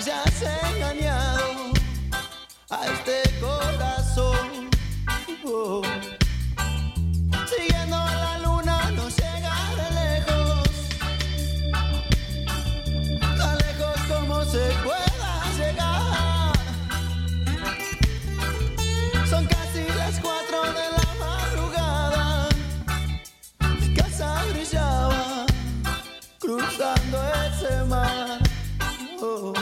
hayas engañado a este corazón. Oh. Siguiendo a la luna no llega de lejos, tan lejos como se pueda llegar. Son casi las 4 de la madrugada, mi casa brillaba cruzando ese mar. Oh.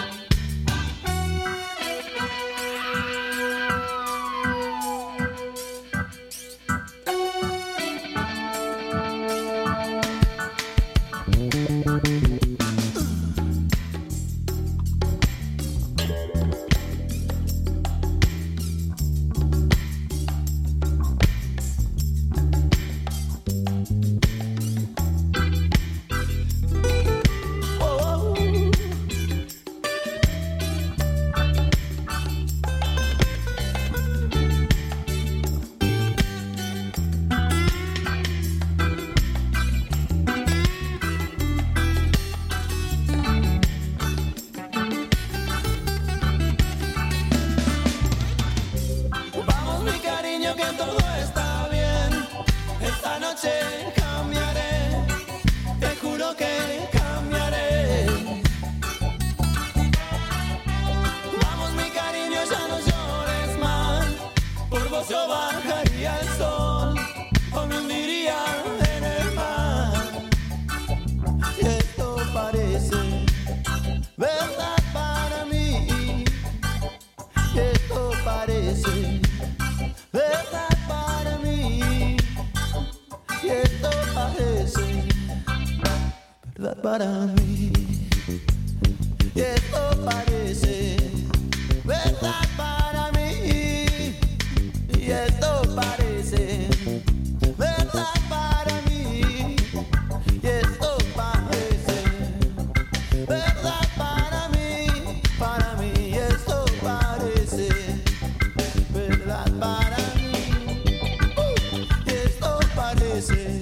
Para mí, y esto parece verdad para mí, y esto parece verdad para mí, y esto parece verdad para mí, y esto parece verdad para mí, y esto parece.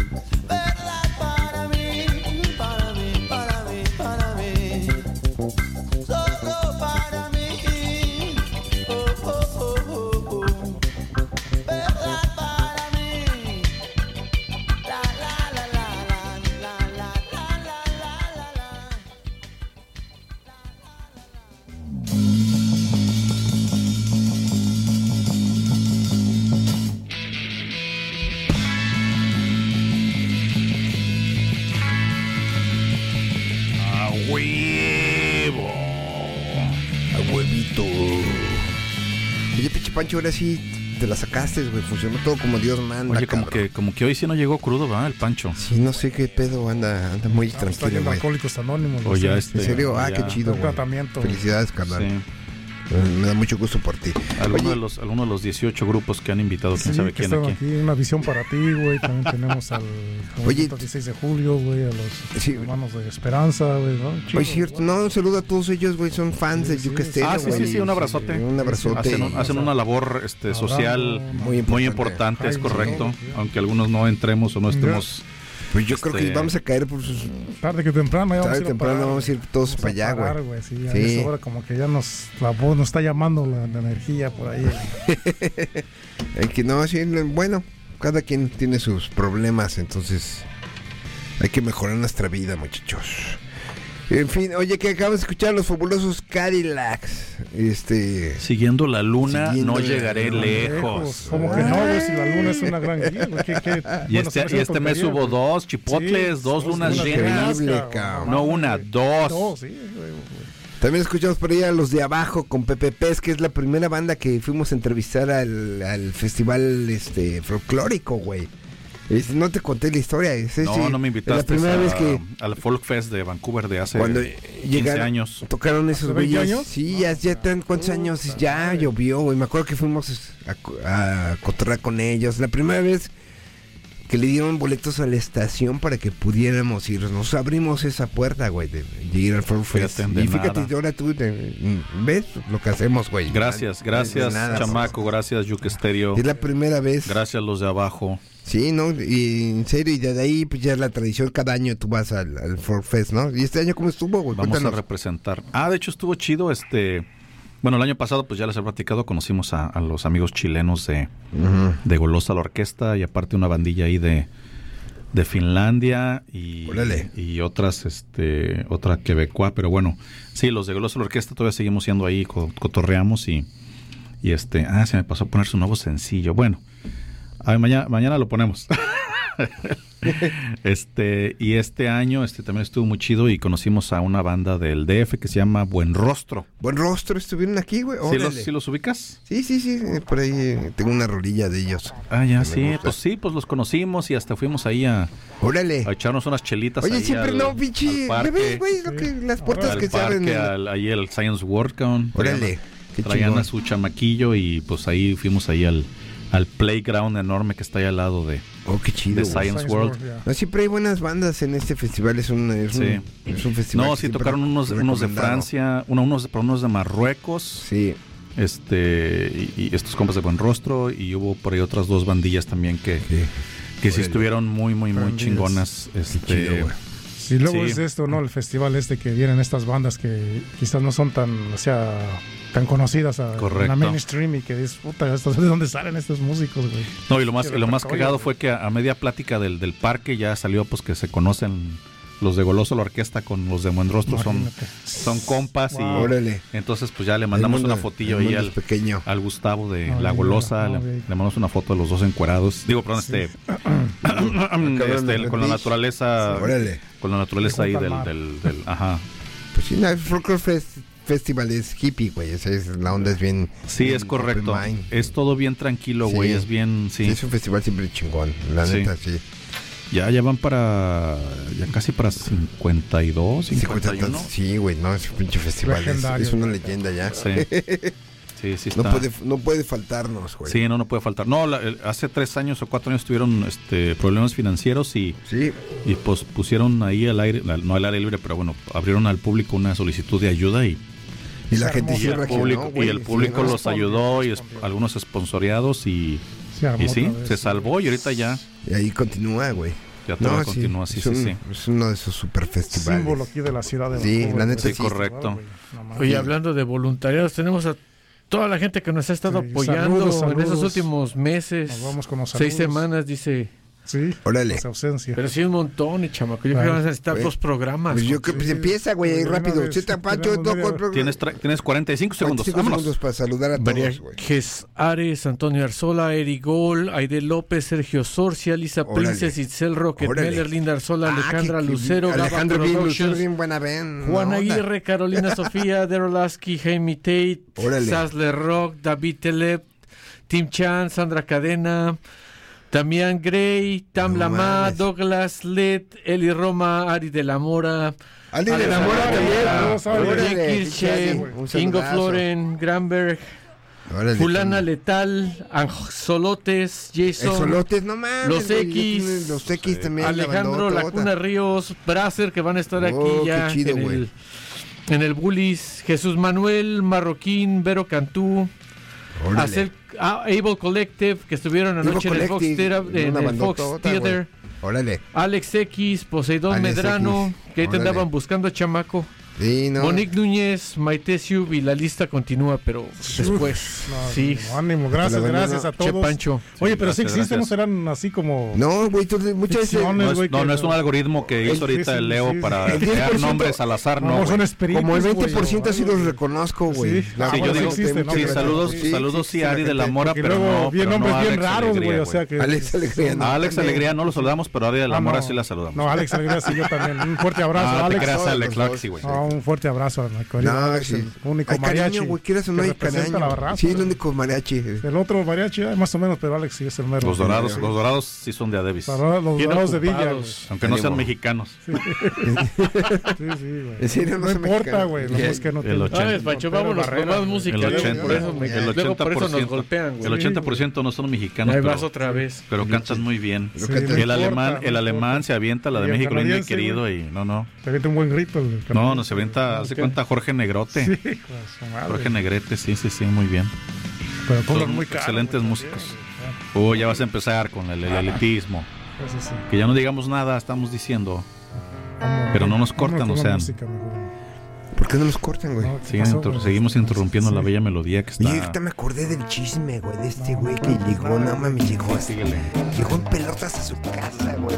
Pancho, ahora sí te la sacaste, güey. Funcionó todo como Dios manda. Oye, como que hoy sí no llegó crudo, ¿verdad? El Pancho. Sí, no sé qué pedo, anda muy tranquilo, güey. Alcohólicos Anónimos. O ya ¿En serio? Qué chido, güey. Tratamiento. Felicidades, carnal. Sí. Me da mucho gusto por ti. Algunos de los 18 grupos que han invitado, quién sabe quién aquí. Una visión para ti, güey. También tenemos al 16 de julio, güey, a los hermanos de Esperanza, güey, ¿no? Oye, cierto, no, un saludo a todos ellos, güey, son fans de Yuca Estéreo, güey. Sí, un abrazote. Un abrazote. Hacen una labor social muy importante, es correcto, aunque algunos no entremos o no estemos... Pues yo creo que vamos a caer por sus... Tarde que temprano, vamos a ir todos para allá, güey. Sí, sí. Ahora como que ya la voz nos está llamando la energía por ahí. Que no, sí, bueno, cada quien tiene sus problemas, entonces hay que mejorar nuestra vida, muchachos. En fin, oye, que acabamos de escuchar los fabulosos Cadillacs. Siguiendo la luna, no llegaré lejos. Como que no, güey, si la luna es una gran guía. Y este mes hubo 2 chipotles, 2 lunas llenas. No una, 2. Sí, güey. También escuchamos por ahí a los de Abajo con Pepe Pez, que es la primera banda que fuimos a entrevistar al festival folclórico, güey. No te conté la historia. No me invitaste. La primera vez que al Folk Fest de Vancouver de hace 15 años. Tocaron esos güeyes. Sí, ya están cuántos años. Ya llovió, güey. Me acuerdo que fuimos a cotorrear con ellos. La primera vez que le dieron boletos a la estación para que pudiéramos ir. Nos abrimos esa puerta, güey, de ir al Folk Fest. Y fíjate, ahora tú ves lo que hacemos, güey. Gracias, chamaco, gracias, Yuke Stereo. Es la primera vez. Gracias los de abajo. Sí, ¿no? Y en serio, y desde ahí pues ya es la tradición, cada año tú vas al Folk Fest, ¿no? ¿Y este año cómo estuvo, güey? Vamos a representar. De hecho estuvo chido, Bueno, el año pasado, pues ya les he platicado, conocimos a los amigos chilenos de Golosa la orquesta y aparte una bandilla ahí de Finlandia y otras, otra quebecoa, pero bueno, sí, los de Golosa la orquesta todavía seguimos yendo ahí, cotorreamos y se me pasó a poner su nuevo sencillo. Bueno, mañana lo ponemos. Y este año también estuvo muy chido y conocimos a una banda del DF que se llama Buen Rostro. Buen Rostro, estuvieron aquí, güey. ¿Sí los ubicas? Sí, por ahí tengo una rolilla de ellos. Pues los conocimos y hasta fuimos ahí a echarnos unas chelitas. Oye, siempre pinche, ¿ves, güey? Las puertas que se abren. Ahí el Science World, Órale. Traían a su chamaquillo y pues ahí fuimos ahí al playground enorme que está ahí al lado de qué chido, de Science World. No, siempre hay buenas bandas en este festival, es un festival. No, sí tocaron unos de Francia, unos de Marruecos. Sí. Y estos compas de Buen Rostro y hubo por ahí otras dos bandillas también que sí estuvieron muy chingonas. Chido, y luego es esto, ¿no? El festival que vienen estas bandas que quizás no son tan tan conocidas en la mainstream y que es, puta, ¿de dónde salen estos músicos, güey? No, y lo más cagado fue que a media plática del parque ya salió pues que se conocen los de Goloso la orquesta con los de Buen Rostro, son compas. Wow. Y órale. Entonces pues ya le mandamos una fotillo ahí al Gustavo de La Golosa, le mandamos una foto de los dos encuerados. Digo, perdón, con la naturaleza. Órale. Con la naturaleza ahí del ajá. Pues sí, el Folk Festival es hippie, güey, la onda es bien. Sí, es correcto. Es todo bien tranquilo, güey, es bien, sí. Es un festival siempre chingón, la neta, sí. Ya van casi para 52, 51. Sí, güey, no, es un pinche festival, es una leyenda ya. Sí. Sí, está. No puede faltarnos, güey. Sí, no puede faltar. No, hace 3 años o 4 años tuvieron problemas financieros y pues pusieron ahí al aire, no al aire libre, pero bueno, abrieron al público una solicitud de ayuda y la gente y el público los ayudó y algunos sponsoreados y se salvó y ahorita ya. Y ahí continúa, güey. Ya todo continúa, sí. Es uno de esos super festivales. Símbolo aquí de la ciudad de Sí, la neta sí, correcto. Oye, hablando de voluntariados, tenemos a toda la gente que nos ha estado apoyando saludos. En esos últimos meses. Nos vamos con los 6 semanas, dice. Sí, órale. Ausencia. Pero sí un montón, chamaco. Yo creo que van a necesitar 2 programas. Pues yo creo que empieza, güey, ahí rápido. Tienes 45 segundos. 45 segundos para saludar a todos, güey. Ares, Antonio Arzola, Eri Gol, Aide López, Sergio Sorcia, Lisa Princes, Itzel Rocket Meller, Linda Arzola, Alejandra Lucero, Alejandro Productions, buena ven. Juan Aguirre, Carolina Sofía, Daryl Lasky, Jaime Tate, Sasler Rock, David Telep, Tim Chan, Sandra Cadena, Damián Gray, Tam Lama, Douglas Led, Eli Roma, Ari de la Mora, Ari de la Mora también, Kirche, Ingo Floren, Granberg, Fulana Letal, Anzolotes, Jason, Exolotes, no mames, Los X, los X también, Alejandro Lacuna Ríos, Bracer, que van a estar aquí ya chido, en el Bullies, Jesús Manuel Marroquín, Vero Cantú, Able Collective, que estuvieron anoche en el Fox Theater. Órale. Alex X, Poseidón Medrano, que ahí te andaban buscando, chamaco. Sí, no. Monique Núñez, Maite Siub, y la lista continúa, pero después. Ánimo, gracias a todos. Che Pancho. Oye, pero sí existen, no serán así como. No, güey, muchas veces. No es un algoritmo que hizo ahorita el Leo para crear nombres al azar, no. Son como el 20% sí los reconozco, güey. Sí, yo digo, saludos sí a Ari de la Mora, pero no. Bien nombres bien raros, güey, o sea que. Alex Alegría. A Alex Alegría no lo saludamos, pero a Ari de la Mora sí la saludamos. No, Alex Alegría sí, yo también. Un fuerte abrazo, Alex. Gracias, Alex, claro que sí, güey. un fuerte abrazo a mi querido Alex, el único hay mariachi cariño, güey, quieras o no hay cariño. La raza, sí, el único mariachi. El otro mariachi, más o menos, pero Alex sí es el mero. Los dorados sí son de Adebis. Los dorados de Villa, güey. Aunque no sean mexicanos. Sí, güey. En serio, no importa, güey. No es que no el 80%. Pancho, vámonos con más música. El 80%, por eso nos golpean, güey. El 80% no son mexicanos. Ahí vas otra vez. Pero cantan muy bien. Sí, el alemán se avienta la de México lindo y querido y no. Se avienta un buen grito. No, se avienta, hace cuenta Jorge Negrote. Sí, Jorge Negrete, sí, muy bien. Pero pongan muy caro. Excelentes músicos. Ya vas a empezar con el elitismo. Eso sí. Que ya no digamos nada, estamos diciendo. Pero no nos cortan, o sea. ¿Por qué no los cortan, güey? Seguimos interrumpiendo la bella melodía que está. Y ahorita me acordé del chisme, güey, de este güey que llegó, no mames, llegó en pelotas a su casa, güey.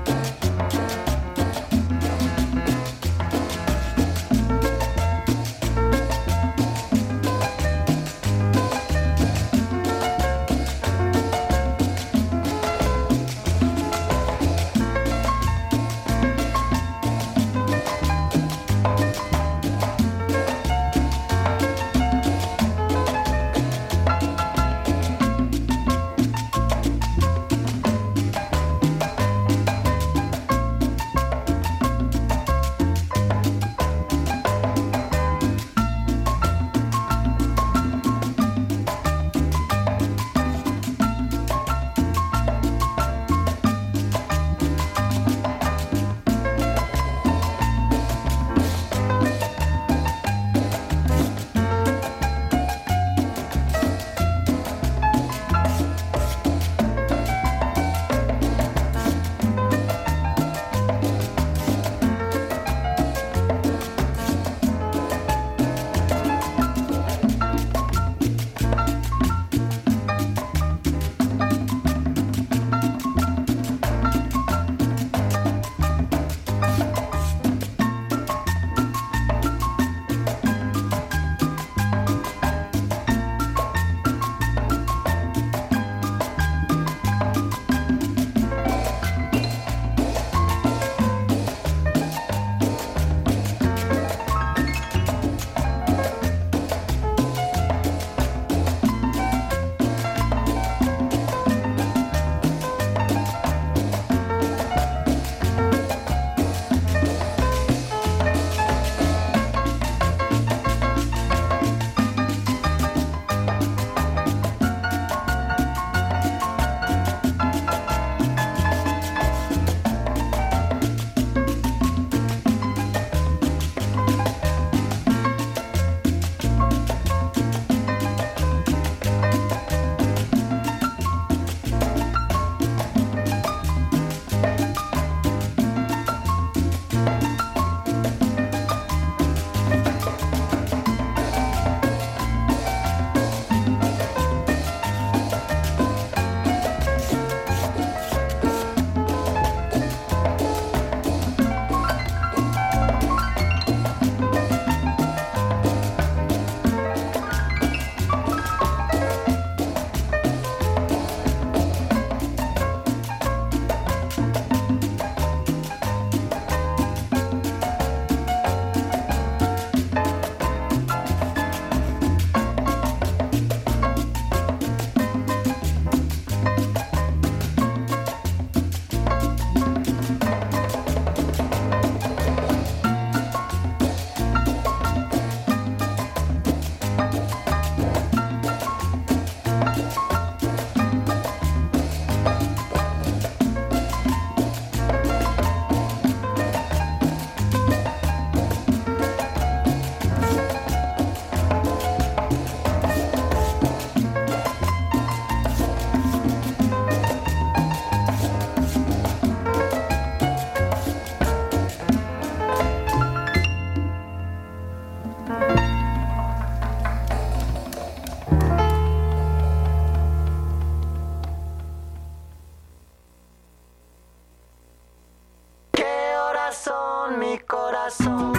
corazón, mi corazón.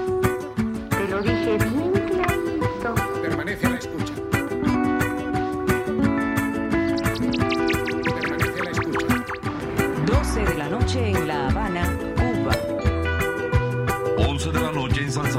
Te lo dije bien clarito. Permanece a la escucha. Permanece a la escucha. 12 de la noche en La Habana, Cuba. 11 de la noche en San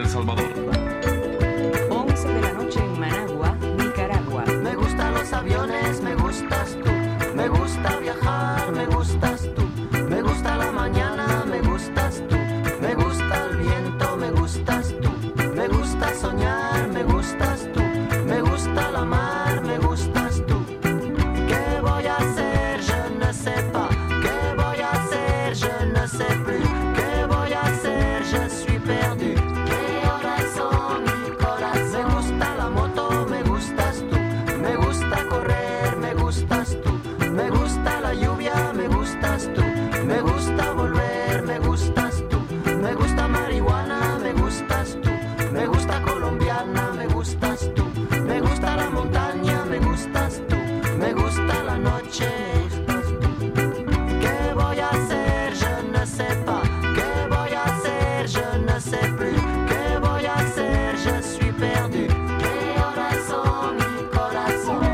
El Salvador. 11 de la noche en Managua, Nicaragua. Me gustan los aviones, me gustas tú. Me gusta viajar, me gustas tú. Me gusta la mañana, me gustas tú. Me gusta el viento, me gustas tú. Me gusta soñar, me gustas tú. Me gusta la mar, me gustas tú. ¿Qué voy a hacer? Je ne sais pas. ¿Qué voy a hacer? Je ne sais plus. ¿Qué voy a hacer? Je suis perdu. ¿Qué horas son? Mi corazón. Me gusta la moto, me gustas tú. Me gusta correr, me gustas tú. Me gusta la lluvia, me gustas tú. Me gusta volver, me gustas tú. Me gusta marihuana, me gustas tú. Me gusta colombiana, me gustas tú. Me gusta la montaña, me gustas tú. Me gusta la noche, me gustas tú. ¿Qué voy a hacer? Je ne sais pas. ¿Qué voy a hacer? Je ne sais plus. ¿Qué voy a hacer? Je suis perdu. ¿Qué horas son? Mi corazón.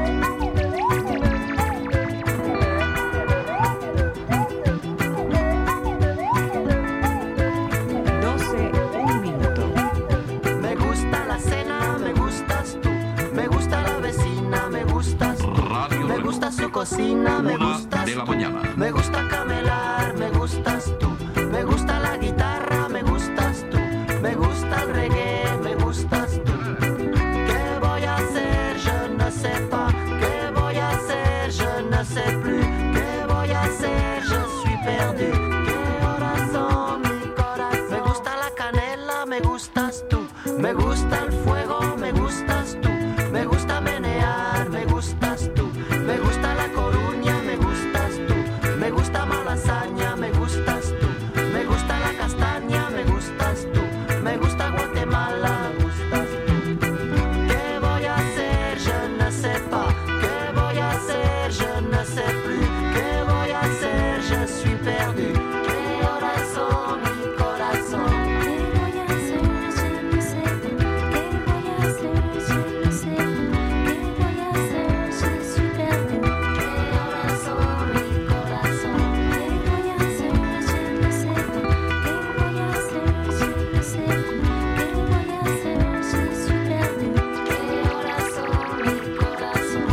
12, 1 minuto. Me gusta la cena, me gustas tú. Me gusta la vecina, me gustas tú. Radio Me Reloj. gusta su cocina, me 1 gustas de la tú. mañana. Me gusta camelar, me gustas tú. Me gusta la guitarra, me gustas tú. Me gusta el reggae, me gustas tú. ¿Qué voy a hacer? Je ne sais pas. ¿Qué voy a hacer? Je ne sais plus. ¿Qué voy a hacer? Je suis perdu. ¿Qué horas son? Mi corazón. Me gusta la canela, me gustas tú. Me gusta el fuego, me gustas tú. Me gusta menear, me gustas tú. Me gusta la coruña, me gustas tú. Me gusta malasaña, me gustas tú. Me gusta la castaña, me gustas tú. Me gusta Guatemala, me gustas tú. ¿Qué voy a hacer? Je ne sais pas. ¿Qué voy a hacer? Je ne sais plus. ¿Qué voy a hacer? Je suis perdu. ¿Qué horas son? Mi corazón. ¿Qué voy a hacer? Je ne sais pas. ¿Qué voy a hacer? Je ne sais pas. ¿Qué voy a hacer? Je suis perdu. ¿Qué horas son? Mi corazón. ¿Qué voy a hacer? Je ne sais pas. ¿Qué voy a hacer? Je ne sais pas. ¿Qué voy a hacer? Je suis perdu. ¿Qué horas son? Mi corazón.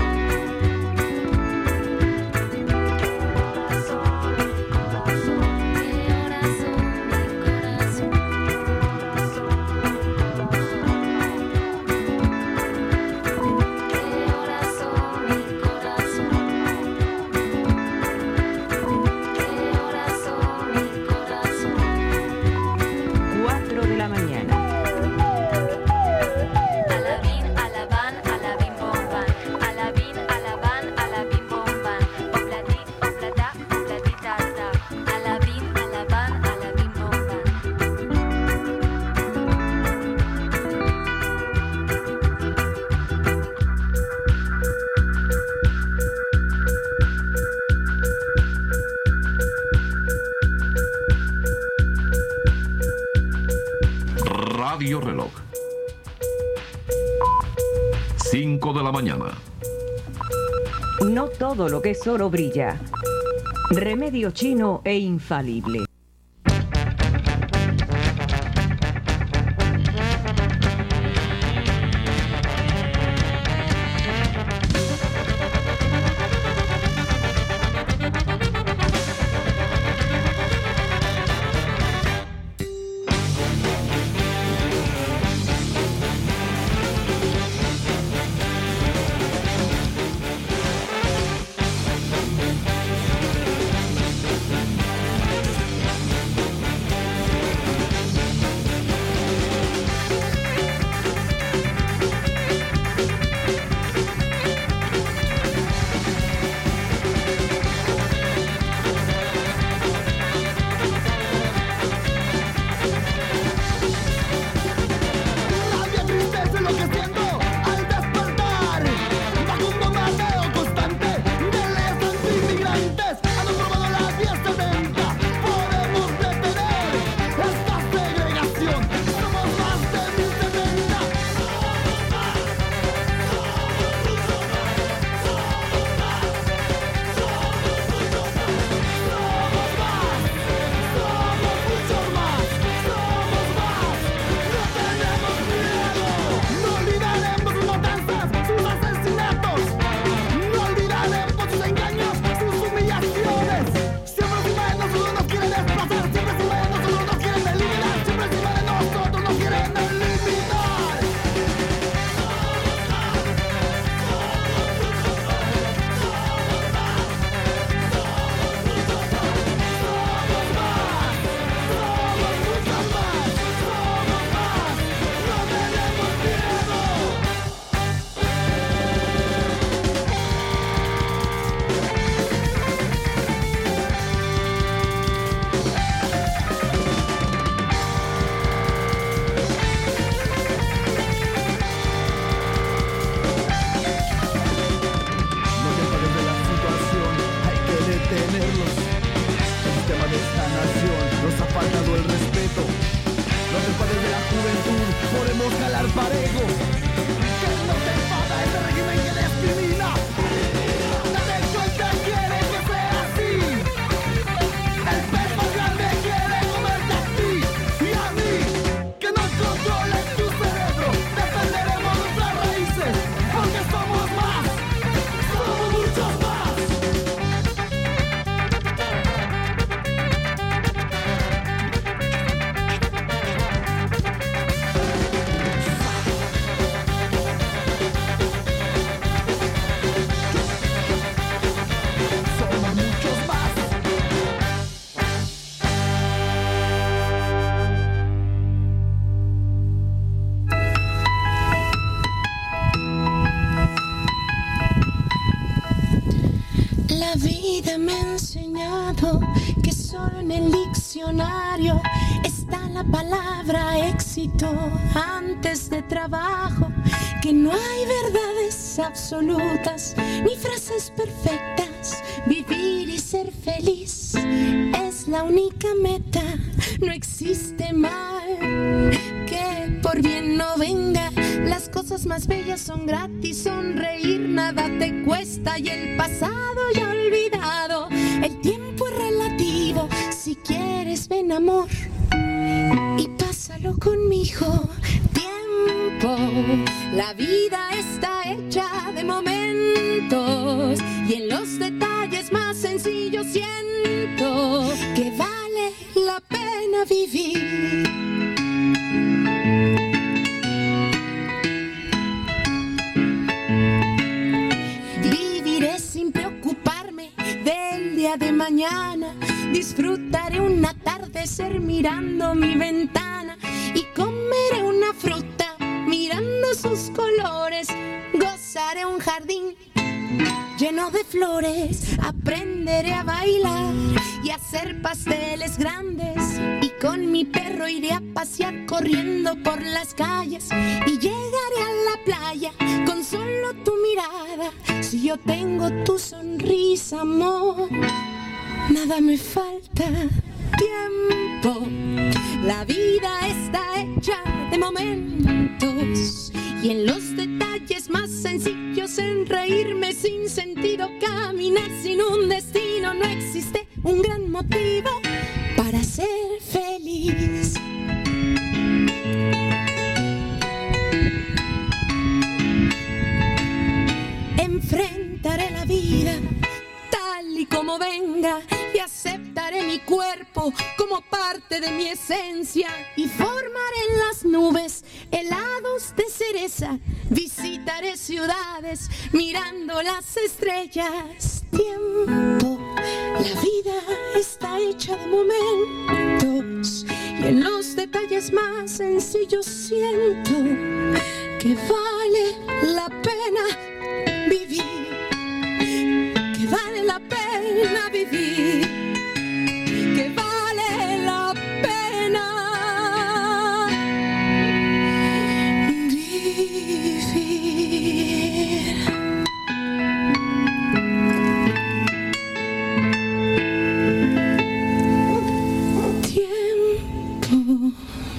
Radio Reloj. 5 de la mañana. No todo lo que es oro brilla. Remedio chino e infalible. podemos jalar parejo. Que no te enfada ese régimen que discrimina. Derecho el que quiere que sea así. El pez más grande quiere comerte a ti y a mí. Que nos controle tu cerebro. Defenderemos nuestras raíces, porque somos más, somos muchos más. Somos muchos más. La vida me ha enseñado que solo en el diccionario está la palabra éxito antes de trabajo, que no hay verdades absolutas ni frases perfectas. Vivir y ser feliz es la única meta, no existe mal que por bien no venga. Las cosas más bellas son gratis, sonreír nada te cuesta y el pasado ya olvidado. El tiempo es relativo, si quieres ven amor y pásalo conmigo. Tiempo, la vida está hecha de momentos y en los detalles más sencillos siento que vale la pena vivir. Viviré sin preocuparme del día de mañana. Disfrutaré un atardecer mirando mi ventana y comeré una fruta mirando sus colores. Gozaré un jardín lleno de flores. Aprenderé a bailar y a hacer pasteles grandes. Y con mi perro iré a pasear corriendo por las calles. Y llegaré a la playa con solo tu mirada. Si yo tengo tu sonrisa, amor, nada me falta. Tiempo, la vida está hecha de momentos y en los detalles más sencillos, en reírme sin sentido, caminar sin un destino, no existe un gran motivo para ser feliz. Enfrentaré la vida tal y como venga y aceptaré mi cuerpo como parte de mi esencia y formaré en las nubes helados de cereza. Visitaré ciudades mirando las estrellas. Tiempo, la vida está hecha de momentos y en los detalles más sencillos siento que vale la pena vivir. Que vale la pena vivir, que vale la pena vivir. Tiempo.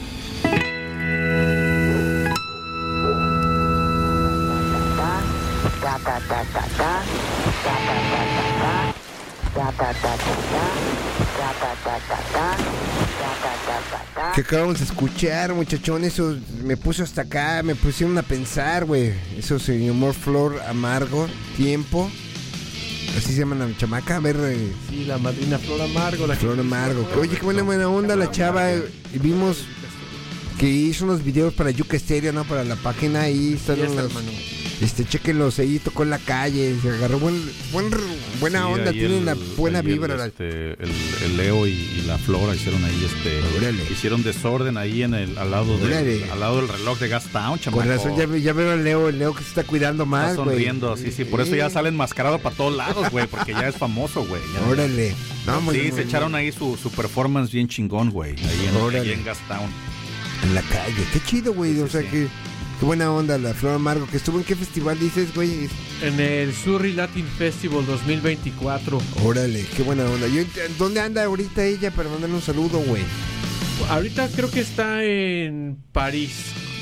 Que acabamos de escuchar, muchachón, eso me puso hasta acá, me pusieron a pensar, güey. Eso se llamó Flor Amargo, Tiempo. Así se llama la chamaca, a ver. Sí, la madrina Flor Amargo. Flor Amargo. Oye, qué buena onda la chava. Y vimos que hizo unos videos para Yuca Estéreo, ¿no? Para la página, ahí están unos... Chéquenlos, ahí tocó en la calle, se agarró buena onda, tiene una buena vibra. El Leo y la Flora hicieron ahí hicieron desorden ahí en al lado del reloj de Gastown, chamaco. Con razón, ya veo al Leo que se está cuidando más, güey. Está sonriendo, sí, por eso ya sale enmascarado para todos lados, güey, porque ya es famoso, güey. Órale. No, sí, se echaron ahí su performance bien chingón, güey, ahí en Gastown. En la calle, qué chido, güey, o sea que... Qué buena onda la Flor Amargo, que estuvo en qué festival dices, güey. En el Surrey Latin Festival 2024. Órale, qué buena onda. ¿Dónde anda ahorita ella para mandarle un saludo, güey? Ahorita creo que está en París.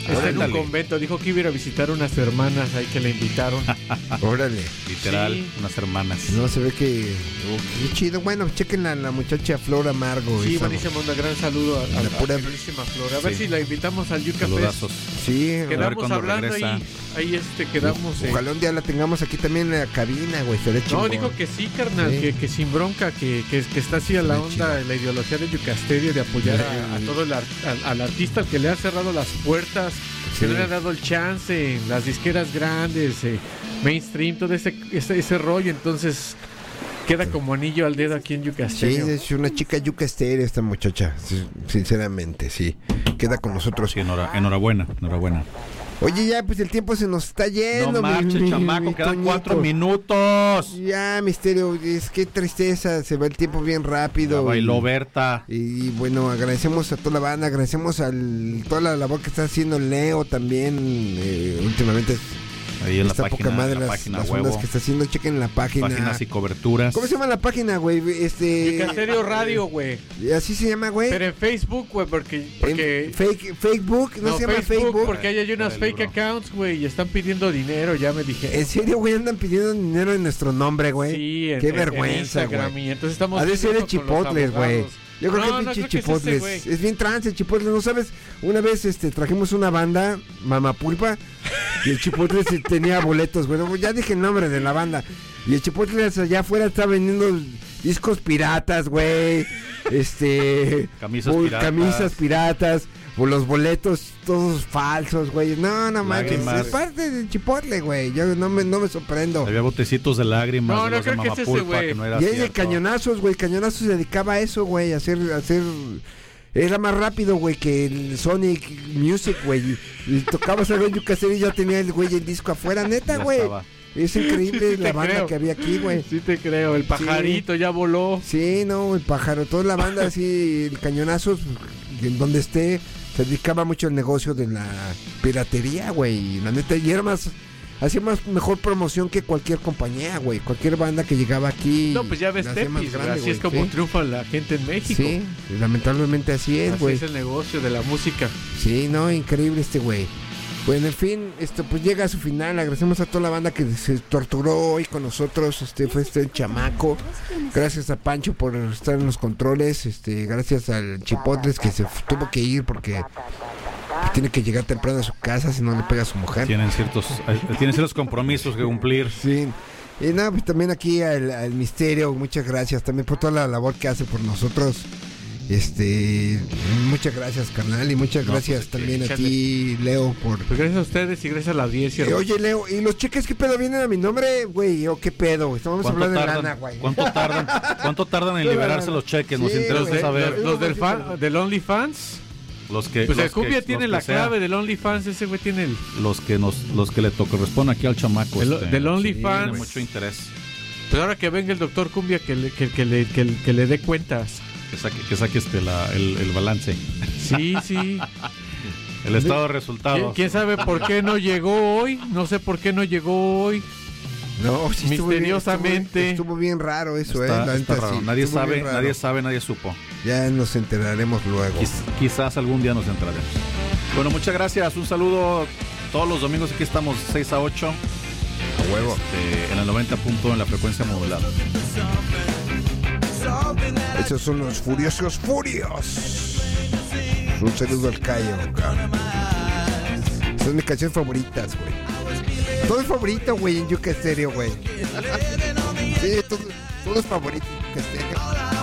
Está en un convento. Dijo que iba a ir a visitar unas hermanas ahí que le invitaron. Órale. Literal, Sí. unas hermanas. No, se ve que... qué chido. Bueno, chequen a la muchacha Flor Amargo. Sí, esa, buenísimo. Un gran saludo a La la pura- queridísima Flor. A ver Sí. si la invitamos al Yuca Fest. Saludazos. Sí, ver Quedamos cuándo hablando regresa. ahí quedamos. ojalá un día la tengamos aquí también en la cabina, güey. Estaría No, chingón. dijo que sí, carnal, Sí. que sin bronca, que está así a la Muy onda, la ideología de Yucasterio de apoyar a todo al artista al que le ha cerrado las puertas, Sí. que no le ha dado el chance, las disqueras grandes, mainstream, todo ese rollo, entonces queda como anillo al dedo aquí en Sí, Yucasterio. es una chica yuca estéreo esta muchacha. Sí, sinceramente, sí. Queda con nosotros. Sí, enhorabuena. Oye, ya, pues el tiempo se nos está yendo. No marches, chamaco, quedan Toñito. 4 minutos. Ya, Misterio, es que tristeza, se va el tiempo bien rápido. Ya bailó y, Berta. y bueno, agradecemos a toda la banda, agradecemos a toda la labor que está haciendo Leo también, últimamente. Ahí en la Está poca página, madre la las página ondas huevo. que está haciendo, chequen la página. Páginas y coberturas. ¿Cómo se llama la página, güey? Yucasterio Radio, güey. Así se llama, güey. Pero en Facebook, güey, porque Facebook, no se llama Facebook. porque ahí hay unas fake accounts, güey, y están pidiendo dinero, ya me dijeron. ¿En serio, güey? Andan pidiendo dinero en nuestro nombre, güey. Sí, Qué en vergüenza, Instagram, güey. y entonces estamos Ha de ser el viendo con los Chipotles, güey. abogados. Yo creo No, que el no pinche creo que es Chipotles ese, güey. es bien trans el Chipotles, ¿no sabes? Una vez trajimos una banda, Mamapulpa, y el Chipotles tenía boletos, güey. Ya dije el nombre de la banda. Y el Chipotles allá afuera está vendiendo discos piratas, güey. Camisas piratas. O los boletos todos falsos, güey. No manches. Lágrimas. Es parte del Chipotle, güey. Yo no me sorprendo. Había botecitos de lágrimas. No, de no los de creo que es ese, Mamapulpa, güey. que no era Y hay de cierto. cañonazos, güey. Cañonazos se dedicaba a eso, güey. A hacer. Era más rápido, güey, que el Sonic Music, güey. Y tocabas algo en Yucatán y ya tenía el güey el disco afuera, neta, Ya güey. estaba. Es increíble Sí, la te banda creo. que había aquí, güey. Sí te creo, el pajarito ya voló. Sí, no, el pájaro, toda la banda así, el cañonazos, en donde esté, se dedicaba mucho al negocio de la piratería, güey. La neta, y era más, hacía más mejor promoción que cualquier compañía, güey. Cualquier banda que llegaba aquí. No, pues ya ves la hacía más Tepis, grande, así güey, es como ¿sí? triunfa la gente en México. Sí, lamentablemente así es, Así güey. es el negocio de la música. Sí, no, increíble este güey. Bueno, en fin, esto pues llega a su final. Agradecemos a toda la banda que se torturó hoy con nosotros. Fue el chamaco. Gracias a Pancho por estar en los controles. Gracias al Chipotles que se tuvo que ir porque tiene que llegar temprano a su casa si no le pega a su mujer. Tienen ciertos compromisos que cumplir. Sí. Y nada, pues también aquí al Misterio, muchas gracias también por toda la labor que hace por nosotros. Muchas gracias, carnal, y muchas gracias pues, también a échale. ti, Leo, por... Pues gracias a ustedes y gracias a la audiencia. Oye, Leo, ¿y los cheques qué pedo vienen a mi nombre, güey? ¿O qué pedo? Estamos hablando de lana, güey. ¿Cuánto tardan en liberarse los cheques? Nos Sí, interesa güey. saber. Los del OnlyFans. Los que, Pues los el Cumbia que- tiene los la que sea, clave del OnlyFans, ese güey tiene el los que le corresponde aquí al chamaco. del OnlyFans. Tiene mucho interés. Pues ahora que venga el doctor Cumbia que le dé cuentas. Que saque el balance. Sí, sí. El estado de resultados. ¿Quién sabe por qué no llegó hoy? No sé por qué no llegó hoy. No, sí estuvo bien, misteriosamente. estuvo bien raro eso, Está la neta, raro. sí, Nadie estuvo bien raro. sabe, nadie supo. Ya nos enteraremos luego. Quizás algún día nos enteraremos. Bueno, muchas gracias. Un saludo. Todos los domingos aquí estamos 6 a 8. A huevo. En el 90 punto en la frecuencia modulada. Esos son los Furiosos Furios. Un saludo al Cayo. Son mis canciones favoritas, güey. Todo es favorito, güey, en Yuca Estéreo, güey. Sí, todo es favorito en Yuca Estéreo.